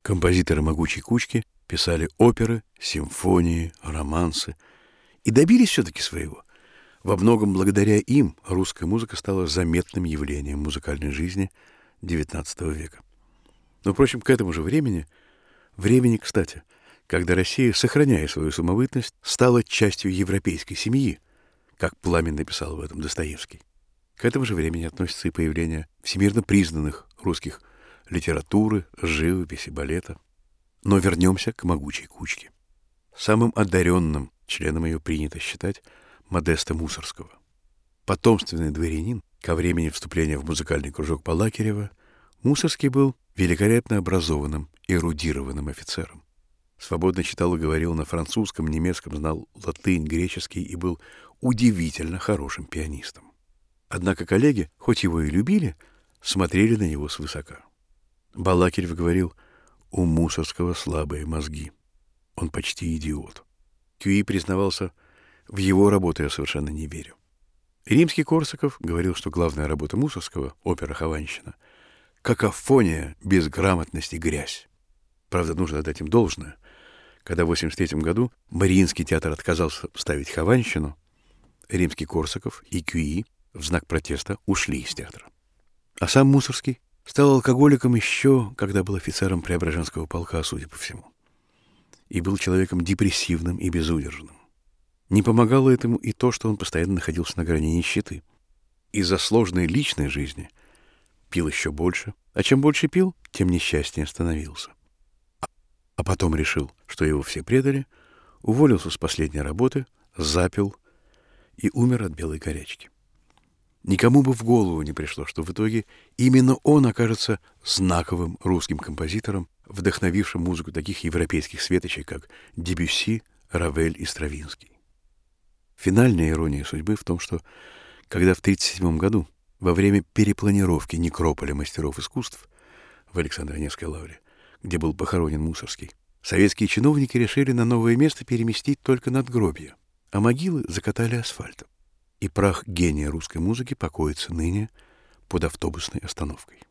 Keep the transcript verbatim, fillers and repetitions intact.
Композиторы «Могучей кучки» писали оперы, симфонии, романсы и добились все-таки своего. Во многом благодаря им русская музыка стала заметным явлением музыкальной жизни девятнадцатого века. Но, впрочем, к этому же времени, времени, кстати, когда Россия, сохраняя свою самобытность, стала частью европейской семьи, как пламенно писал об этом Достоевский. К этому же времени относится и появление всемирно признанных русских литературы, живописи, балета. Но вернемся к «Могучей кучке». Самым одаренным членом ее принято считать Модеста Мусорского. Потомственный дворянин, ко времени вступления в музыкальный кружок Балакирева, Мусорский был великолепно образованным, эрудированным офицером. Свободно читал и говорил на французском, немецком, знал латынь, греческий и был удивительно хорошим пианистом. Однако коллеги, хоть его и любили, смотрели на него свысока. Балакирев говорил: «У Мусорского слабые мозги. Он почти идиот». Кюи признавался: «В его работу я совершенно не верю». Римский-Корсаков говорил, что главная работа Мусорского, опера «Хованщина», — какофония, безграмотность и грязь. Правда, нужно отдать им должное. Когда в восемьдесят третьем году Мариинский театр отказался ставить «Хованщину», Римский-Корсаков и Кюи в знак протеста ушли из театра. А сам Мусорский стал алкоголиком еще, когда был офицером Преображенского полка, судя по всему. И был человеком депрессивным и безудержным. Не помогало этому и то, что он постоянно находился на грани нищеты. Из-за сложной личной жизни пил еще больше, а чем больше пил, тем несчастнее становился. А потом решил, что его все предали, уволился с последней работы, запил и умер от белой горячки. Никому бы в голову не пришло, что в итоге именно он окажется знаковым русским композитором, вдохновившим музыку таких европейских светочей, как Дебюсси, Равель и Стравинский. Финальная ирония судьбы в том, что когда в тридцать седьмом году, во время перепланировки некрополя мастеров искусств в Александро-Невской лавре, где был похоронен Мусорский, советские чиновники решили на новое место переместить только надгробья, а могилы закатали асфальтом. И прах гения русской музыки покоится ныне под автобусной остановкой.